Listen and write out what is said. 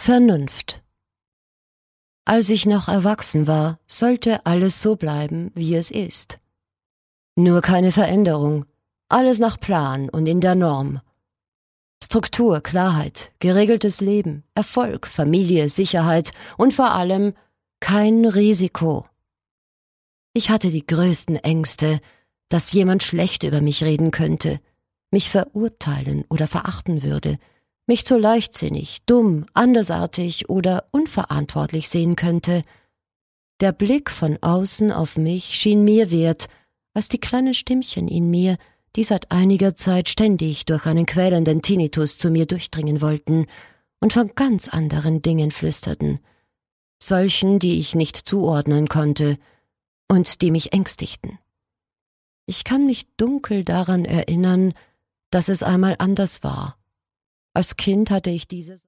Vernunft. Als ich noch erwachsen war, sollte alles so bleiben, wie es ist. Nur keine Veränderung, alles nach Plan und in der Norm. Struktur, Klarheit, geregeltes Leben, Erfolg, Familie, Sicherheit und vor allem kein Risiko. Ich hatte die größten Ängste, dass jemand schlecht über mich reden könnte, mich verurteilen oder verachten würde, mich zu leichtsinnig, dumm, andersartig oder unverantwortlich sehen könnte. Der Blick von außen auf mich schien mehr wert als die kleinen Stimmchen in mir, die seit einiger Zeit ständig durch einen quälenden Tinnitus zu mir durchdringen wollten und von ganz anderen Dingen flüsterten, solchen, die ich nicht zuordnen konnte und die mich ängstigten. Ich kann mich dunkel daran erinnern, dass es einmal anders war. Als Kind hatte ich diese